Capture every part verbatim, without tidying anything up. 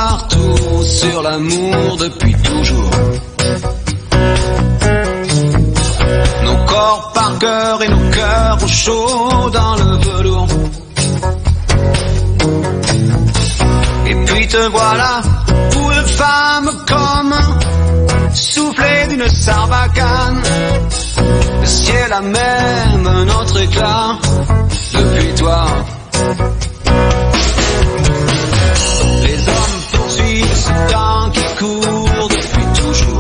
partout sur l'amour depuis toujours. Nos corps par cœur et nos cœurs au chaud dans le velours. Et puis te voilà, pour une femme comme soufflé d'une sarbacane. Le ciel a même un autre éclat depuis toi. Les hommes poursuivent ce temps qui court depuis toujours.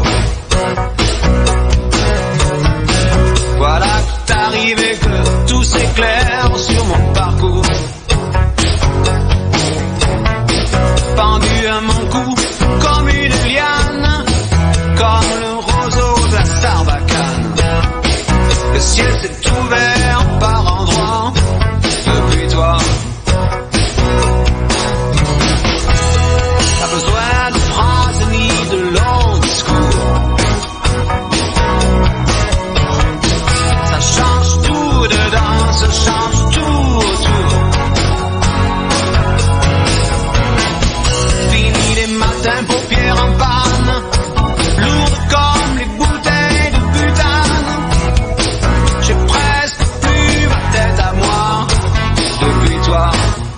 Voilà que t'arrives et que tout s'éclaire sur mon parcours. Pendu à mon cou comme une liane, comme le roseau de la sarbacane. Le ciel s'est ouvert par endroits depuis toi. T'as besoin de phrases ni de longs discours. Ça change tout dedans, ça change tout autour. Fini les matins, paupières en panne, lourdes comme les bouteilles de butane. J'ai presque plus ma tête à moi depuis toi.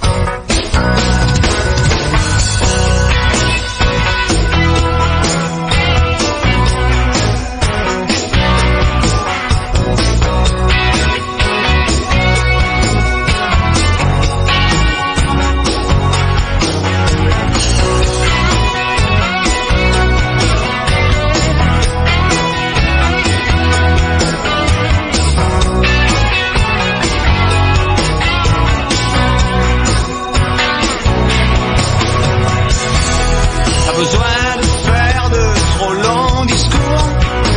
Besoin de faire de trop longs discours.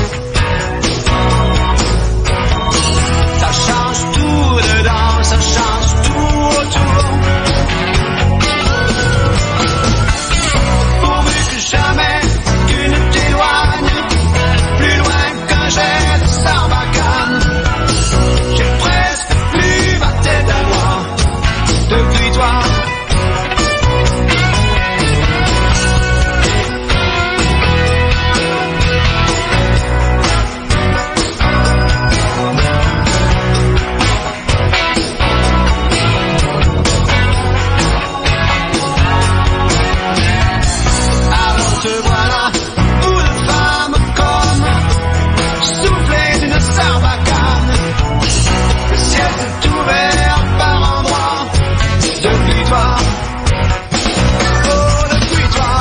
Ça change tout dedans, ça change tout autour. Pourvu que jamais tu ne t'éloignes plus loin qu'un jet de sarbacane. J'ai presque plus ma tête à moi depuis toi. Te voilà, pour une femme comme soufflé d'une sarbacane. Le ciel s'est ouvert par endroits depuis toi. Oh, depuis toi.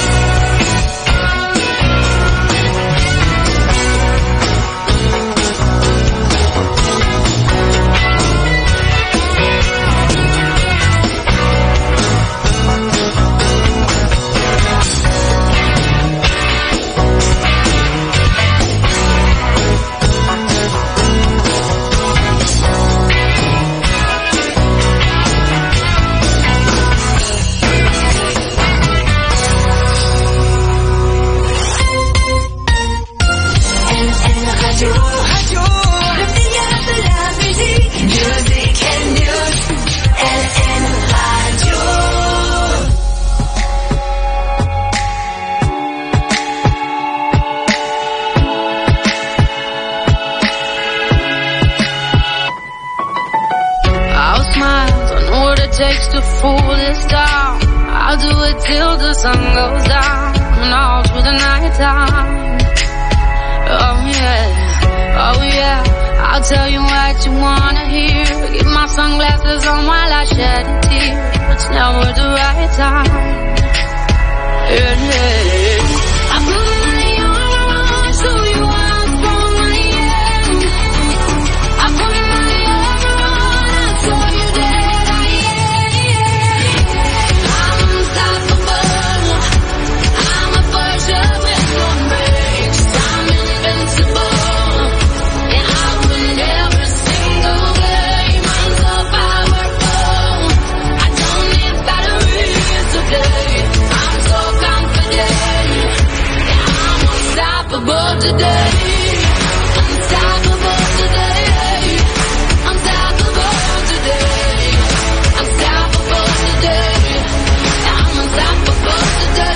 Takes to fool this town. I'll do it till the sun goes down and all through the night time. Oh yeah, oh yeah, I'll tell you what you wanna hear. Keep my sunglasses on while I shed a tear. It's never the right time. Yeah, yeah. I put money on, so you want from my end. I put money on, I told you that I am. I'm unstoppable. I'm a virgin with no brakes. I'm invincible, and I win every single game. I'm so powerful. I don't need batteries today. I'm so confident, and I'm unstoppable today. Unstoppable today. Unstoppable today. Unstoppable today. I'm unstoppable today.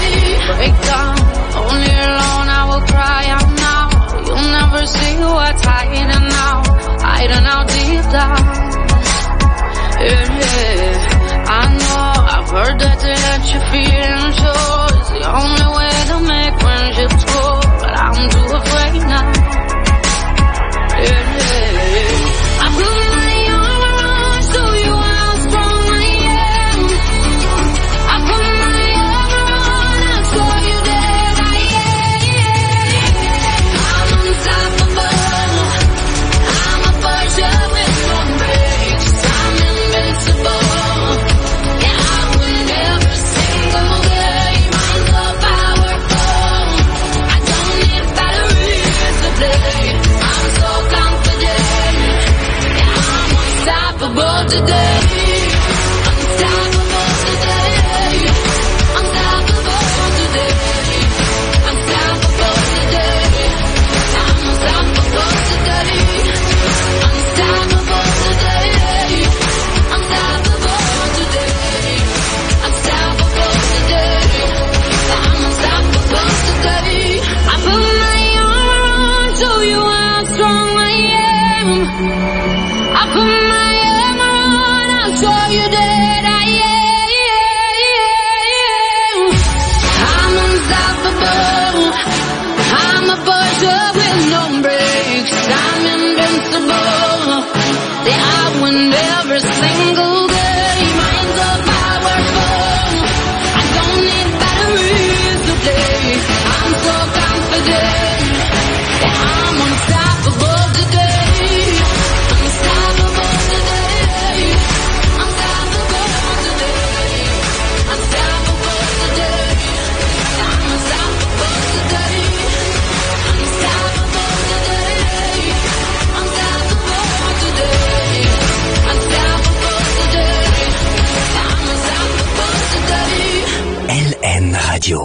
Radio.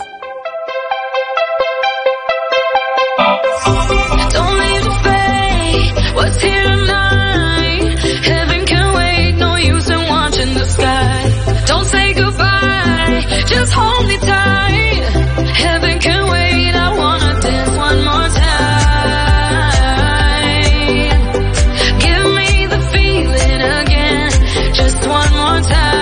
Don't leave the fate, what's here tonight? Heaven can wait, no use in watching the sky. Don't say goodbye, just hold me tight. Heaven can wait, I wanna dance one more time. Give me the feeling again, just one more time.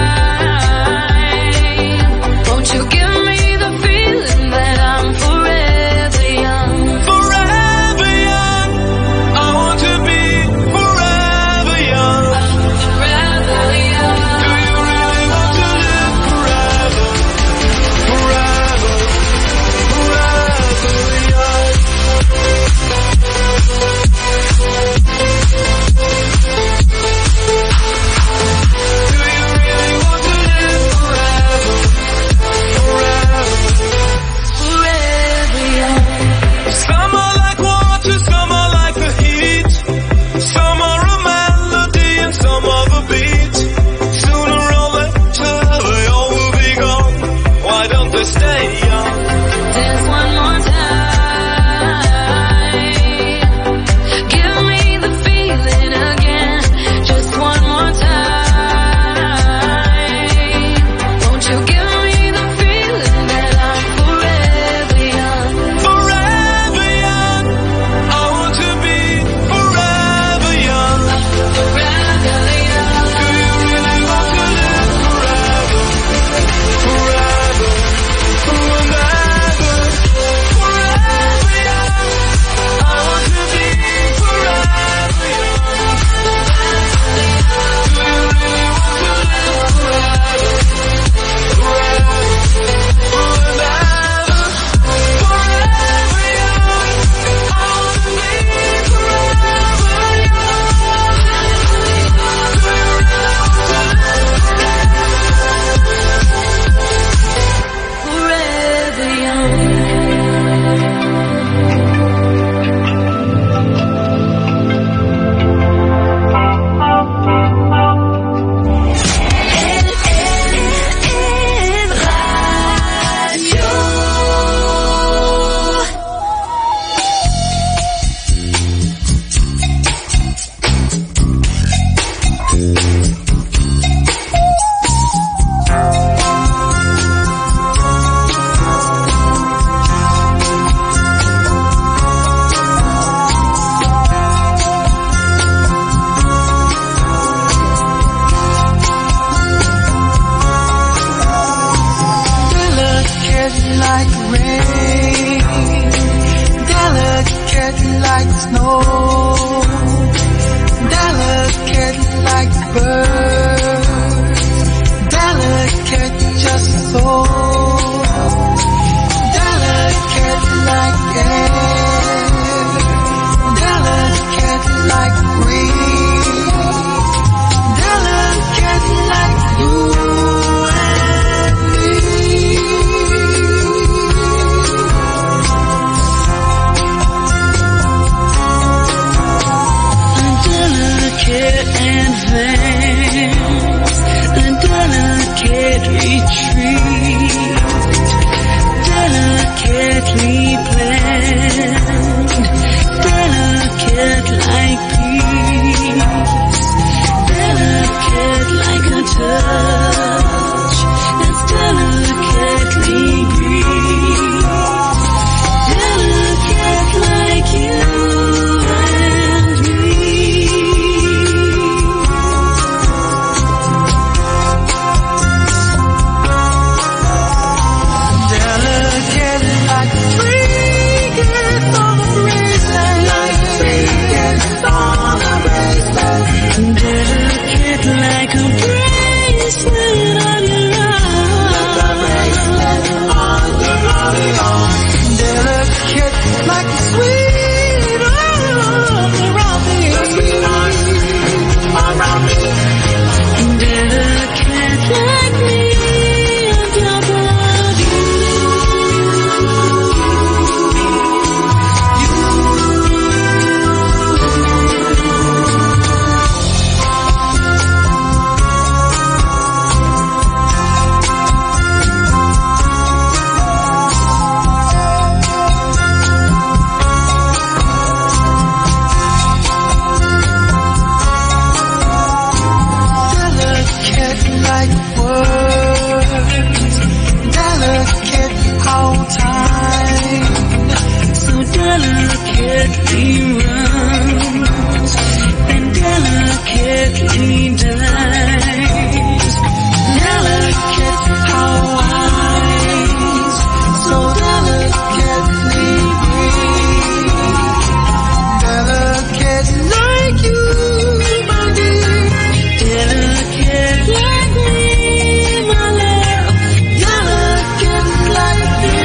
Won't you give me the feeling that I'm forever young? Forever young. I want to be forever young. Forever young. Do you really want to live forever? Forever, forever young. Do you really want to live forever? Forever. Forever young. Some are like water, some are like the heat. Some are a melody and some are the beat. Sooner or later they all will be gone. Why don't they stay young? Dance one more time. Give me the feeling again, just one more time. Won't you give me the feeling that I'm forever young? Forever young. I want to be forever young. Forever young. Do you really want to live forever? Forever, forever, forever young. I want to be forever young. Do you really want to live forever? Forever, forever, forever young. I want to be forever young. Forever young. Delicate like rain, delicate like snow, delicate like birds, delicate just so, delicate like air, delicate like breeze, delicate like you and me. Delicate advance, a delicate retreat. runs and delicately dies. Delicate, how wise, so delicately green. Delicate like you, my dear. Delicate like me, my love. Delicate like you.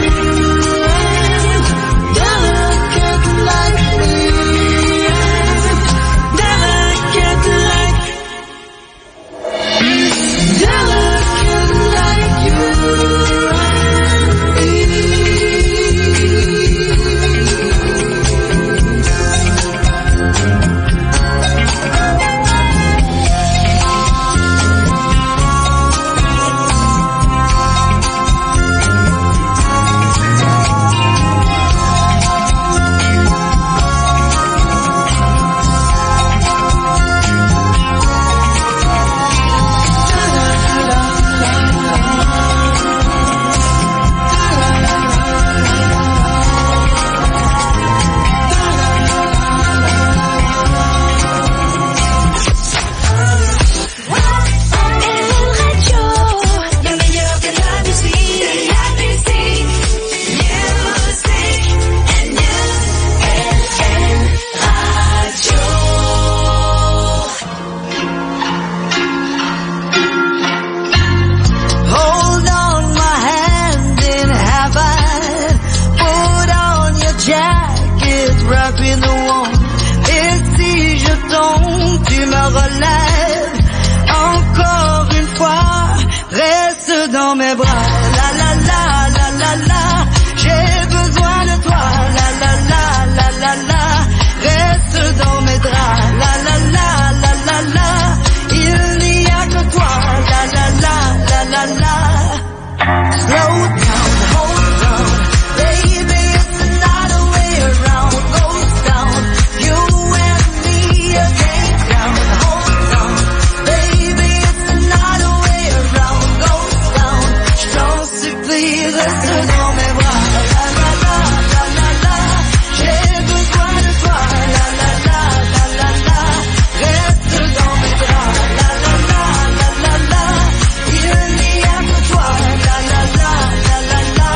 Delicate like me. Delicate like. Delicate like you. Hold on, my hand in heaven. Put on your jacket, wrap in the warm. Et si je tombe, tu me relèves. Encore une fois, reste dans mes bras. La la la la la la, j'ai besoin de toi. La la la la la la, reste dans mes draps. La la la la la la, il n'y a que toi. La la la la la la. Slow down, hold on, baby, it's another way around. Goes down, you and me again. Down, hold on, baby, it's another way around. Goes down, je t'en supplie, reste dans mes bras. La la la la la la, j'ai besoin de toi. La la la la la la, reste dans mes bras. La la la la la la, il n'y a que toi. La la la la la la.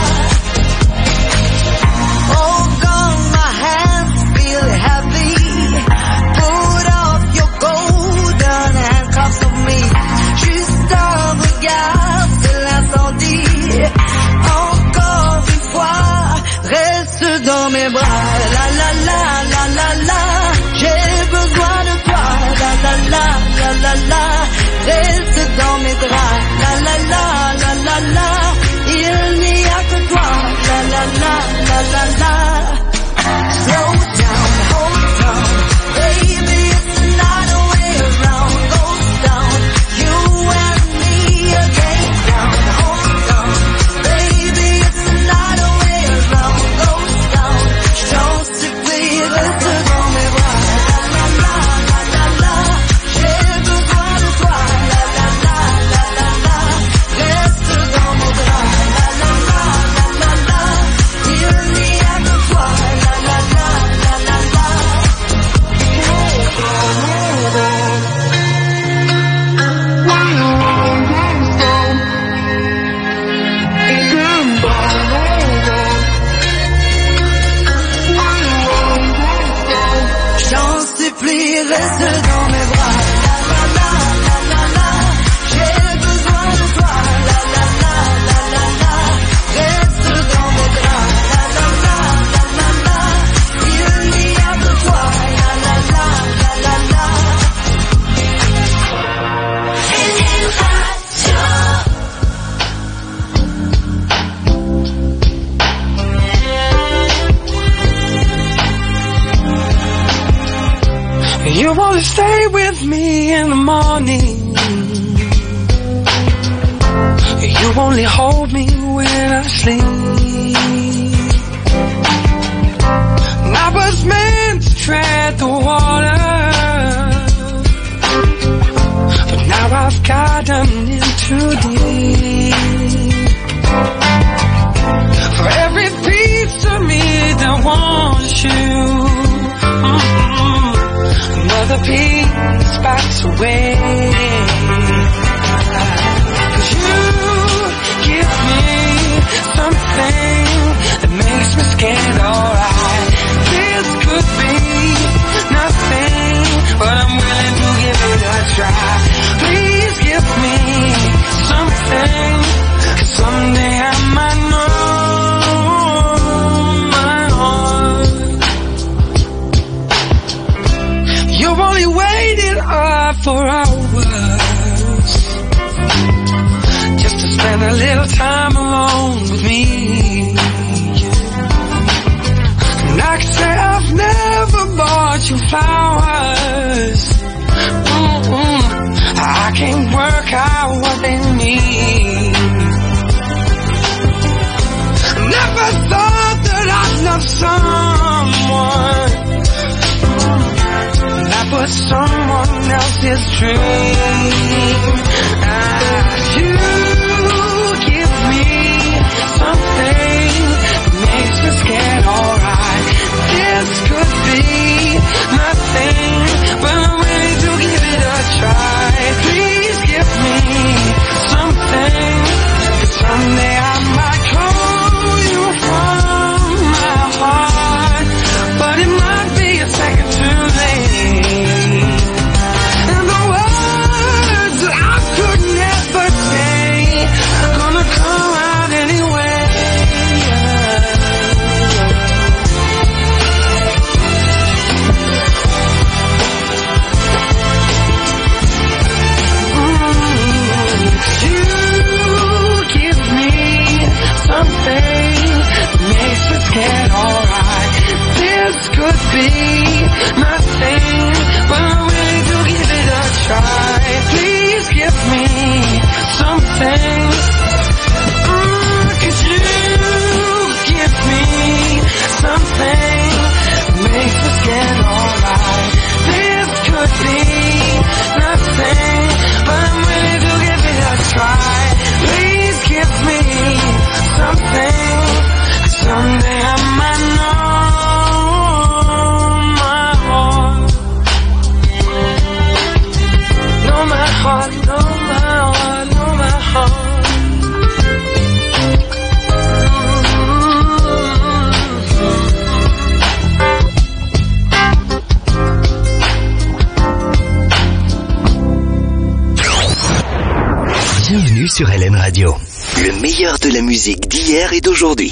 Hold on, my hands feel heavy. Put off your golden handcuffs of me. Juste un regard, c'est l'incendie. Encore une fois, reste dans mes bras. La la la la la la, j'ai besoin de toi. La la la la la la, reste dans mes draps. La la la la la la, il n'y a que toi. La la la la la la. Slow down, hold on, baby, it's another way around. Goes down, you and me again. Down, hold on, baby, it's another way around. Goes down, je t'en supplie, reste dans mes bras. La la la la la la, j'ai besoin de toi. La la la la la la, reste dans mes bras. La la la la la la, il n'y a que toi. La la la la la la. J'en supplie, reste dans mes bras. La la la la la la, j'ai besoin de toi. La la la la la la, reste dans mes bras. La la la la la la, il n'y a que toi. La la la la la la. You wanna stay with me in the morning. You only hold me when I sleep. And I was meant to tread the water, but now I've gotten in too deep. For every piece of me that wants you, gets away. Cause you give me something that makes me scared, alright. This could be nothing, but I'm willing to give it a try. Please give me something, cause someday I might know my heart. You've only waited up for hours just to spend a little time alone with me. And I can say I've never bought you flowers. Mm-mm. I can't work out what they mean. Never thought that I'd love someone that was someone else's dream. Ah, you give me something that makes me scared, alright. This could be nothing, but I'm ready to give it a try. Please give me something, cause someday I might call you from my heart, but it might be a second too late. And the words that I could never say are gonna come out anyway. Scared, alright. This could be nothing, but I'm willing to give it a try. Please give me something, mm, cause you give me something that makes me scared, alright. This could be nothing, but I'm willing to give it a try. Please give me something, someday I might know my heart. Know my heart, know my heart, know my heart. Bienvenue sur L M Radio. Le meilleur de la musique d'hier et d'aujourd'hui.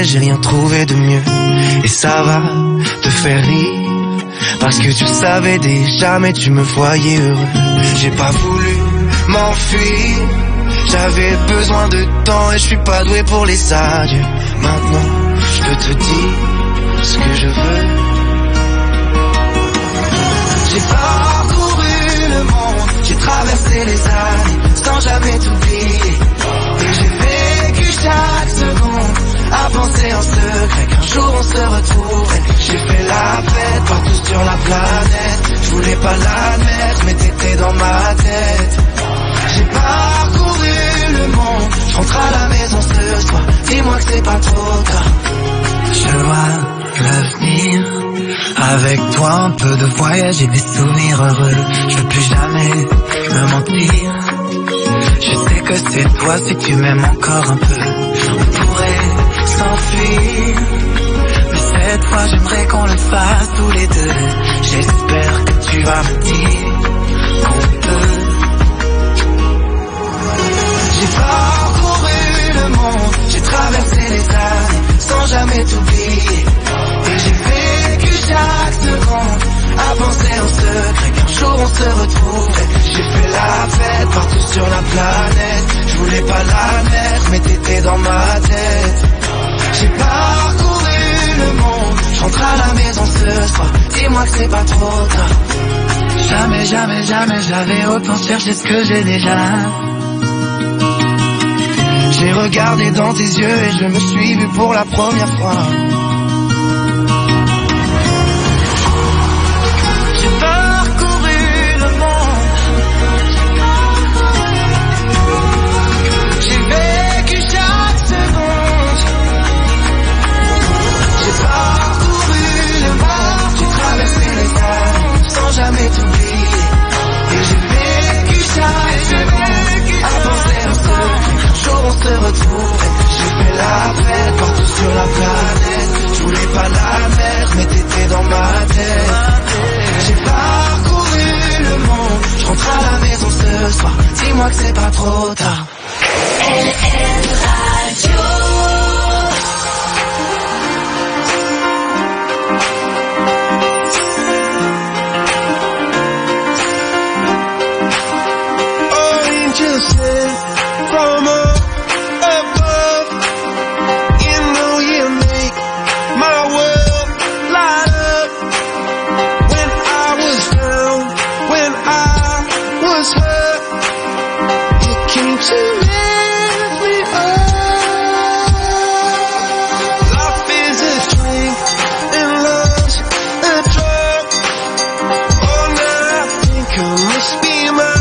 sais, j'ai rien trouvé de mieux. Et ça va te faire rire, parce que tu savais déjà, mais tu me voyais heureux. J'ai pas voulu m'enfuir, j'avais besoin de temps et je suis pas doué pour les adieux. Maintenant, je peux te dire ce que je veux. J'ai parcouru le monde, j'ai traversé les années sans jamais t'oublier. Et j'ai vécu chaque seconde à penser en secret qu'un jour on se retrouverait. J'ai fait la fête partout sur la planète, je voulais pas l'admettre mais t'étais dans ma tête. J'ai parcouru le monde, je rentre à la maison ce soir, dis-moi que c'est pas trop tard. Je vois l'avenir, avec toi un peu de voyage et des souvenirs heureux. Je veux plus jamais me mentir, je sais que c'est toi si tu m'aimes encore un peu. On pourrait s'enfuir, mais cette fois j'aimerais qu'on le fasse tous les deux. J'espère que tu vas me dire qu'on peut. J'ai parcouru le monde, j'ai traversé les années sans jamais t'oublier. Et j'ai vécu chaque seconde à penser en secret qu'un jour on se retrouverait. J'ai fait la fête partout sur la planète, je voulais pas l'admettre mais t'étais dans ma tête. J'ai parcouru le monde, je rentre à la maison ce soir, dis-moi que c'est pas trop tard. Jamais, jamais, jamais j'avais autant cherché ce que j'ai déjà. J'ai regardé dans tes yeux et je me suis vu pour la première fois. J'ai parcouru le monde, j'ai vécu chaque seconde. J'ai parcouru le monde, j'ai traversé les années sans jamais t'oublier. Et j'ai vécu chaque seconde à penser en secret. Un jour on se retrouve, j'ai fait la fête partout sur la planète. Je voulais pas l'admettre mais t'étais dans ma tête. J'ai parcouru le monde, je rentre à la maison ce soir, dis-moi que c'est pas trop tard. L L Radio. From up above, you know you make my world light up. When I was down, when I was hurt, you came to lift me up. Life is a drink and love's a drug. Oh, now I think I must be mine.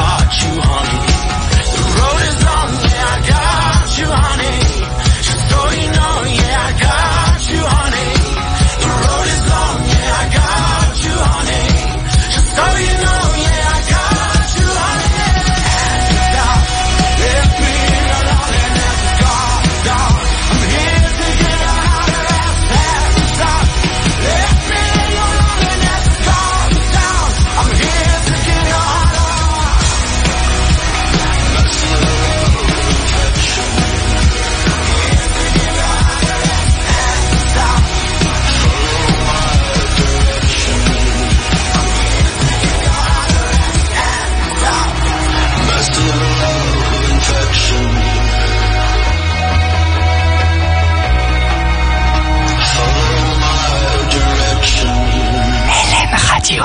got you, honey. The road is long, yeah, I got you, honey. Just so you know, yeah, I got you, honey. The road is long, yeah, I got you, honey. Just so you know, yeah, I got you, honey. Stop, left me alone and that's gone, gone. I'm here to get out of that past. Stop, left me alone and that's gone, gone. I'm here to get out of Radio.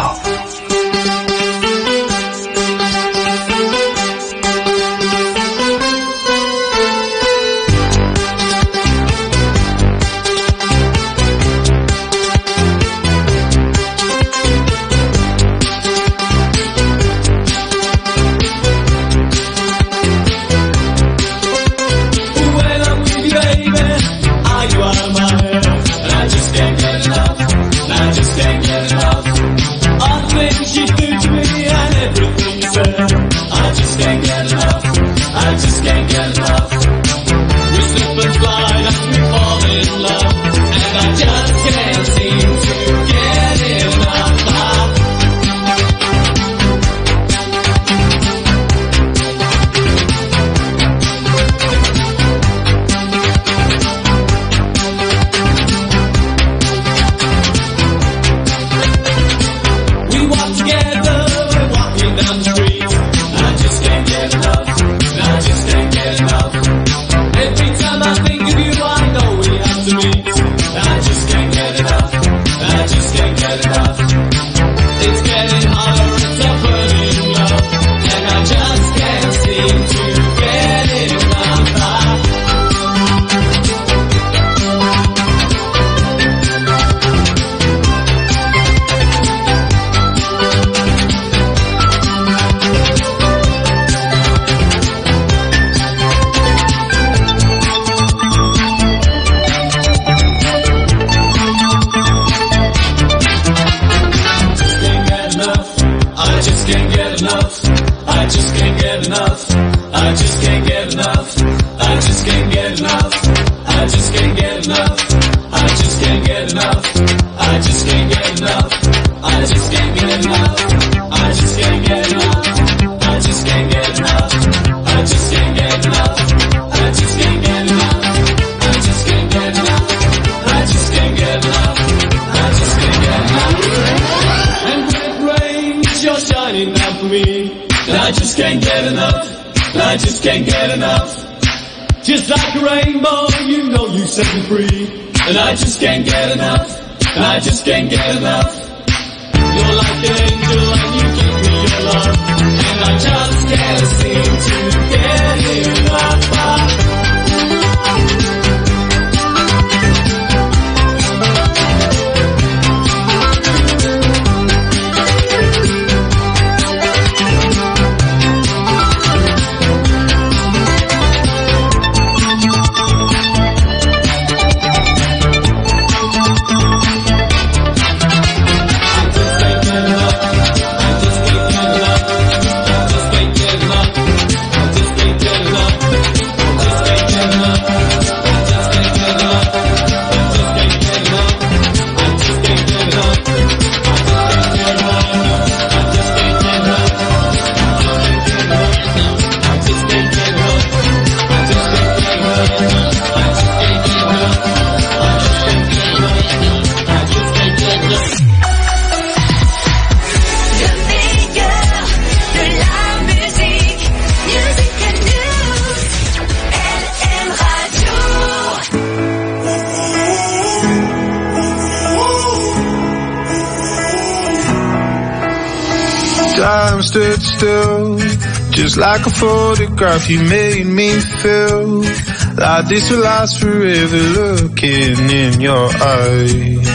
Time stood still, just like a photograph. You made me feel like this will last forever. Looking in your eyes,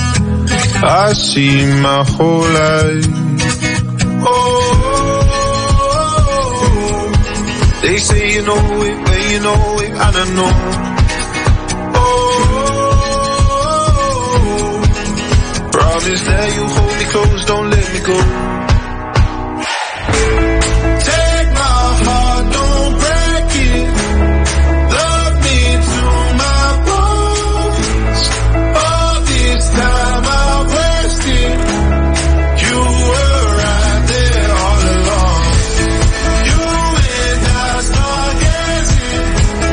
I see my whole life. Oh, They say you know it, but you know it, and I know. Oh, promise that you hold me close, don't let me go. Take my heart, don't break it. Love me to my bones. All this time I've wasted. You were right there all along. You and I stargazing,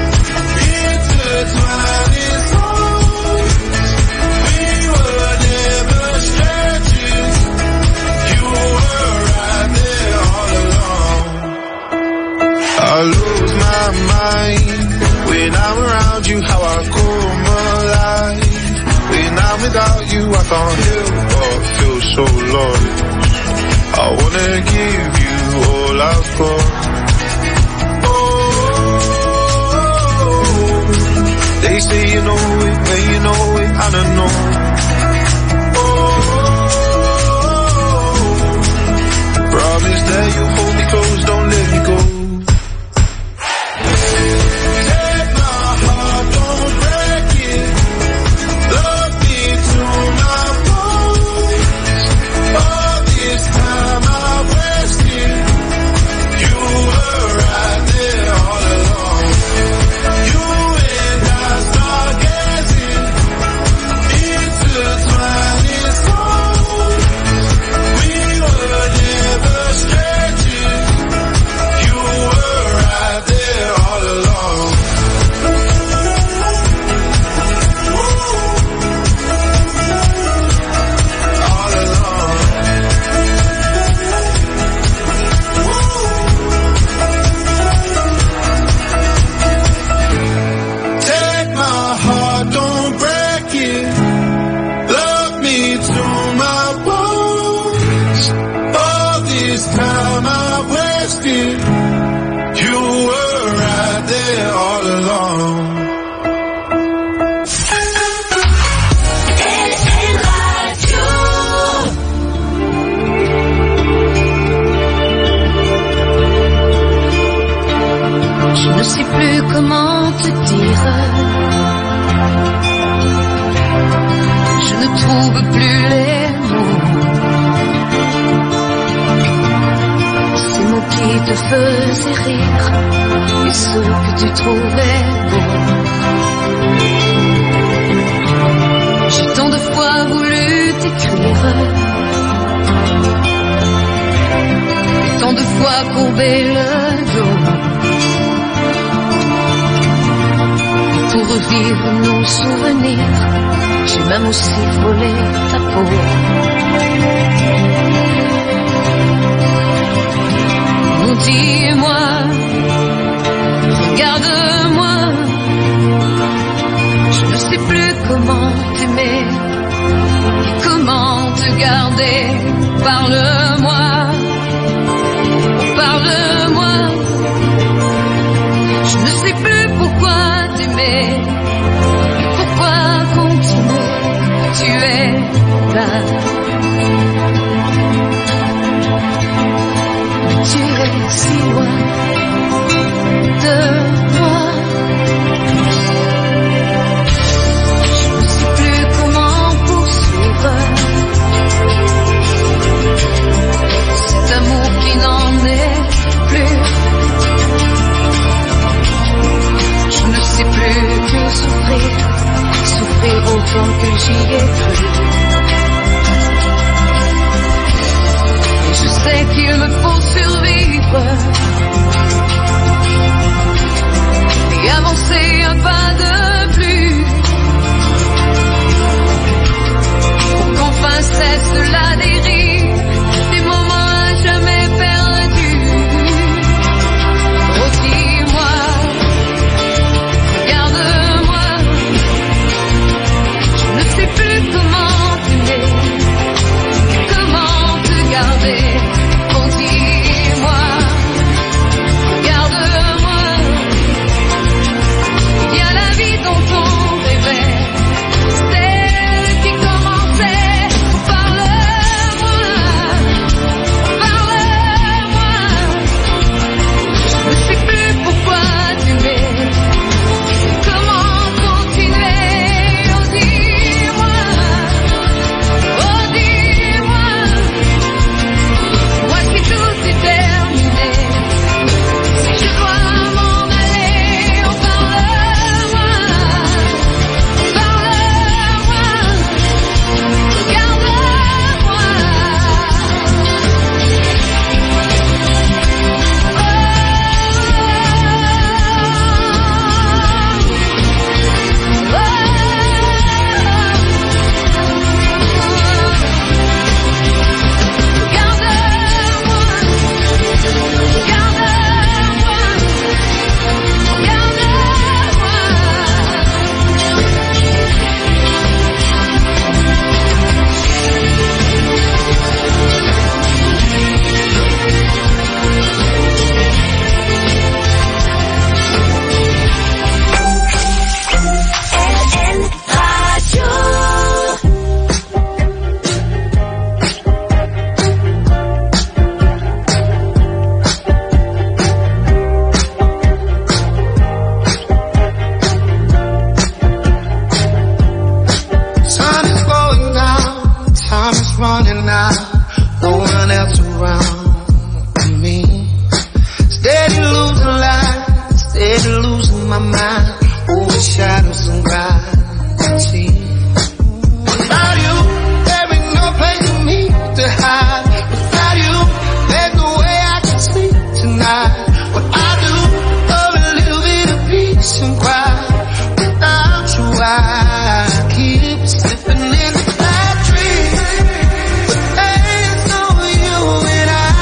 intertwining souls. We were never strangers. You were right there all along. I lose my mind when I'm around you, how I come alive. When I'm without you, I can't help but feel so lost. I wanna give you all I've got. Oh, they say you know it, but you know it, and I know. Oh, promise that you hold me close, don't let me go. Take my heart, don't break it. Love me to my bones. All this time I've wasted. You were right there all along. You and I stargazing, intertwining souls. We were never strangers. You were right there all along. All along. Take my heart, don't break it. Love me to my bones. All this time I've wasted. You were right there all along. Je ne sais plus comment te dire. Je ne trouve plus les mots. Ces mots qui te faisaient rire et ceux que tu trouvais beaux. J'ai tant de fois voulu t'écrire et tant de fois courbé le dos pour revivre nos souvenirs. J'ai même aussi volé ta peau. Oh, dis-moi, regarde-moi. Je ne sais plus comment t'aimer et comment te garder. Parle-moi, parle-moi. Je ne sais plus pourquoi t'aimer et pourquoi continuer. Tu es là, tu es si loin de moi. Je ne sais plus comment poursuivre cet amour qui n'en est plus. Je ne sais plus que souffrir, souffrir autant que j'y ai cru. Et je sais qu'il me faut survivre et avancer un pas de plus pour qu'enfin cesse la dérive des moments à jamais perdus. Oh, dis-moi, regarde-moi. Je ne sais plus comment my mind, overshadows and gravity. Without you, there ain't no place for me to hide. Without you, there's no way I can sleep tonight. What I do, love a little bit of peace and quiet. Without you, I keep slipping in the bad dreams. But there's no you and I.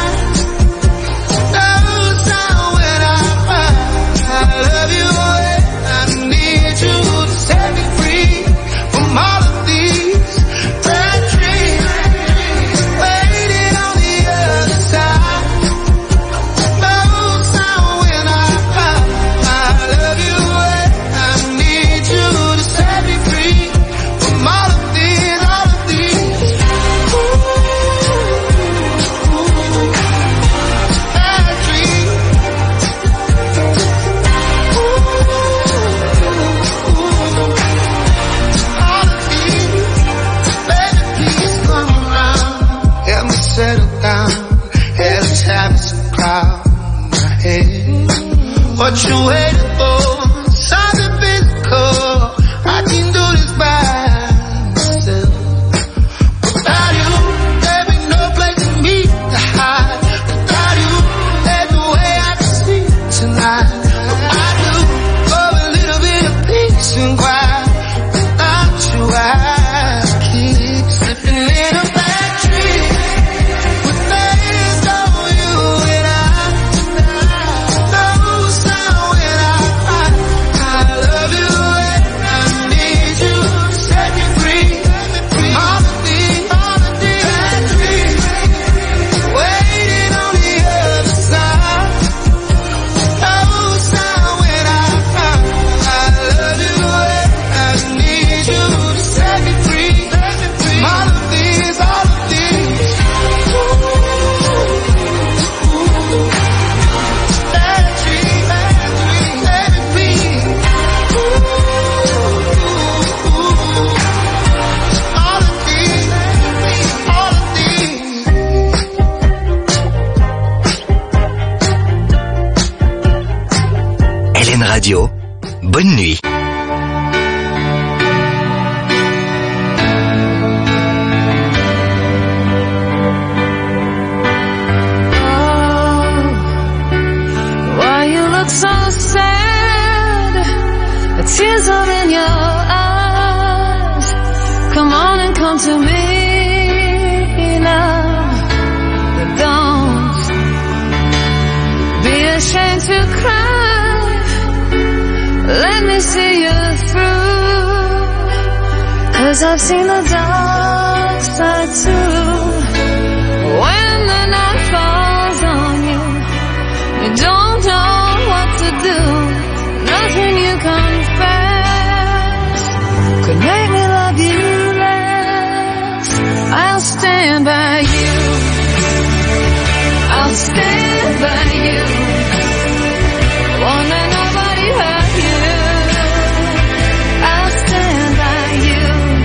Knows how when I cry, I love you and I need you to set me free from all of these bad dreams. Waiting on the other side. Knows how when I cry, I love you and I need you to set me free from all of these, all of these. Ooh, bad dreams. All of these, baby, please come around. Help me settle down. Head's having some crowd in my head. What you waiting for? Something physical. I can do this by myself. Without you, there ain't no place for me to hide. Without you, there's no way I can sleep tonight. I do love a little bit of peace and quiet. Without you, I keep slipping in a bad dream. But there's no you and I. Knows how when I cry, I love you and I need you to set me free from all of these, all of these bad dreams. Waiting on the other side. Knows how when I cry, I love you and I need you to set me free from all of these, all of these. Bad dreams, bad dreams, let it be. All of these, all of these. L N Radio, bonne nuit. Why you look so sad? The tears are in your eyes. Come on and come to me now. Don't be ashamed to cry. Let me see you through. 'Cause I've seen the dark side too. When the night falls on you, you don't know what to do. Nothing you confess could make me love you less. I'll stand by you. I'll stand by you. Won't let nobody hurt you. I'll stand by you.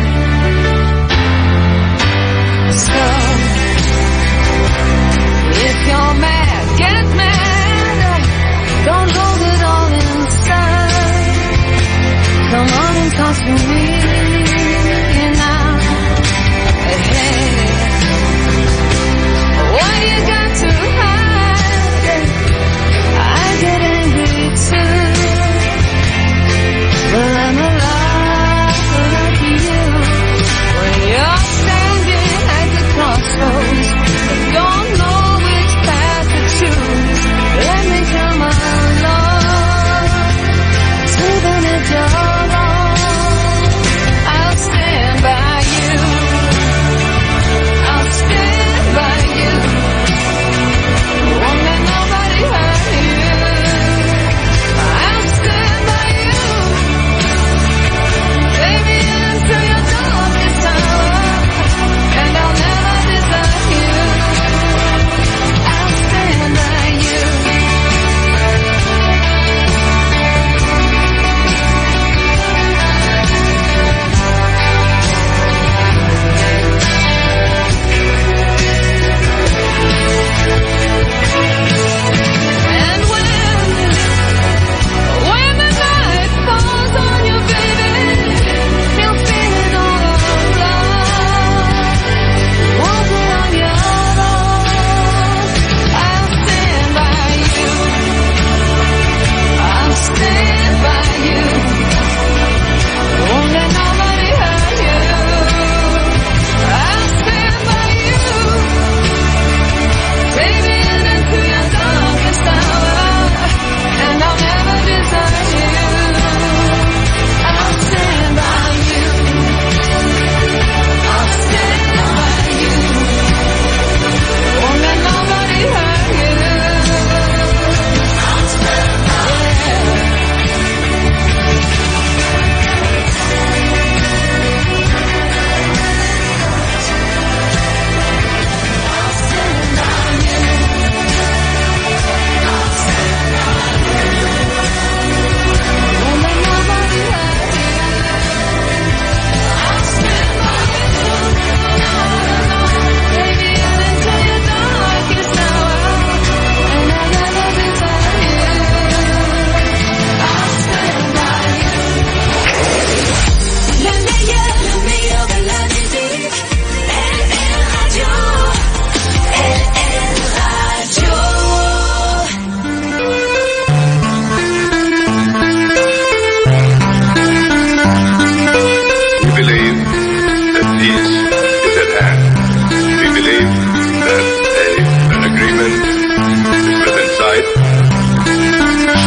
Let's go. If you're mad, get mad.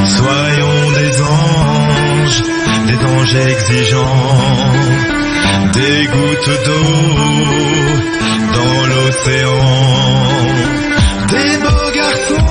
Soyons des anges, des anges exigeants, des gouttes d'eau dans l'océan, des beaux garçons